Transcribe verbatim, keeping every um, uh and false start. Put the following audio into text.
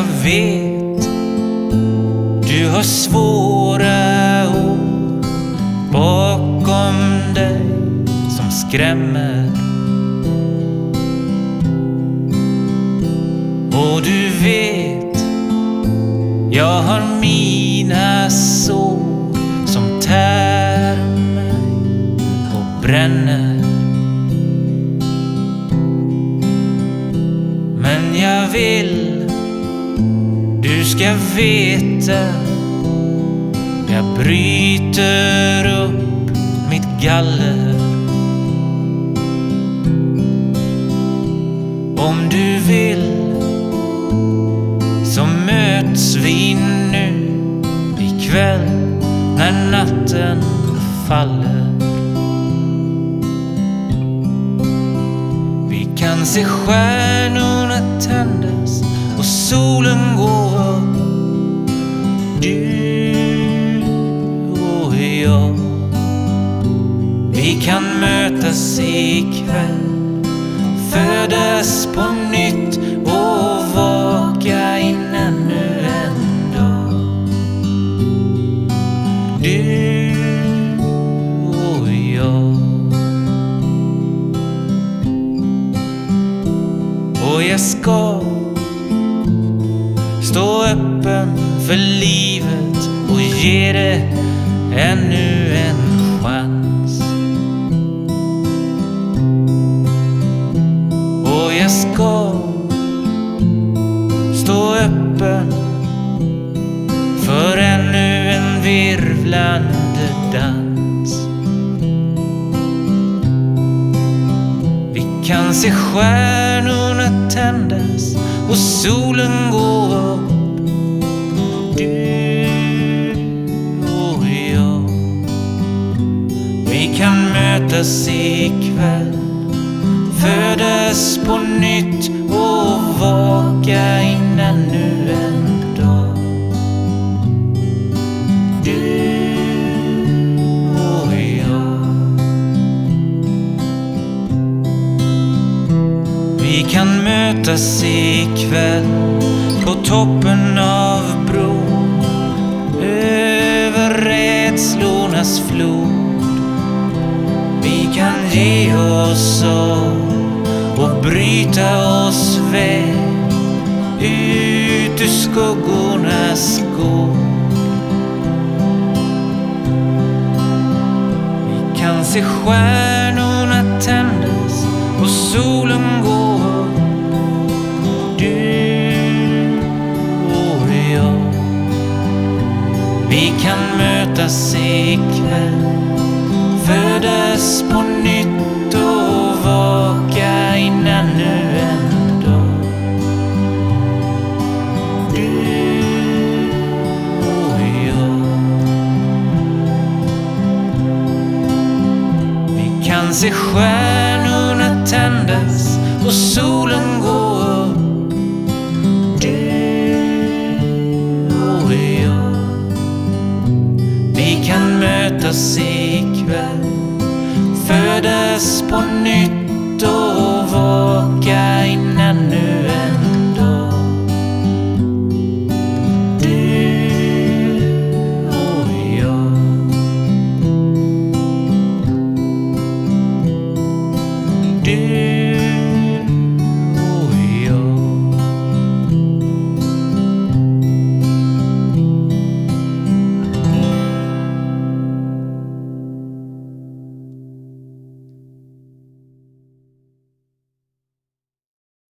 Jag vet du har svåra ord bakom dig som skrämmer. Och du vet jag har mina sår som tär mig och bränner. Men jag vill du ska veta, jag bryter upp mitt galler. Om du vill så möts vi nu ikväll när natten faller. Vi kan se stjärnorna tändas och solen gå upp. Du och jag, vi kan mötas ikväll, födas på nytt och vaka in ännu en dag. Du och jag. Och jag ska stå öppen för livet och ge det ännu en chans. Och jag ska stå öppen för ännu en virvlande dans. Vi kan se stjärnorna tändas och solen gå upp. Du och jag, vi kan mötas ikväll, födas på nytt och vaka in ännu en dag. Du och jag, vi kan mötas ikväll på toppen av bron över rädslornas flod. Vi kan ge oss av och bryta oss väg ut ur skuggornas gård. Vi kan se stjärnorna tändas och solen gå upp. Du och jag, vi kan mötas ikväll, födas på nytt och vaka in ännu en dag. Du och jag, vi kan se stjärnorna tändas och solen gå upp. Du och jag, vi kan mötas ikväll, födas på nytt och vaka in ännu en dag. Du och jag. Du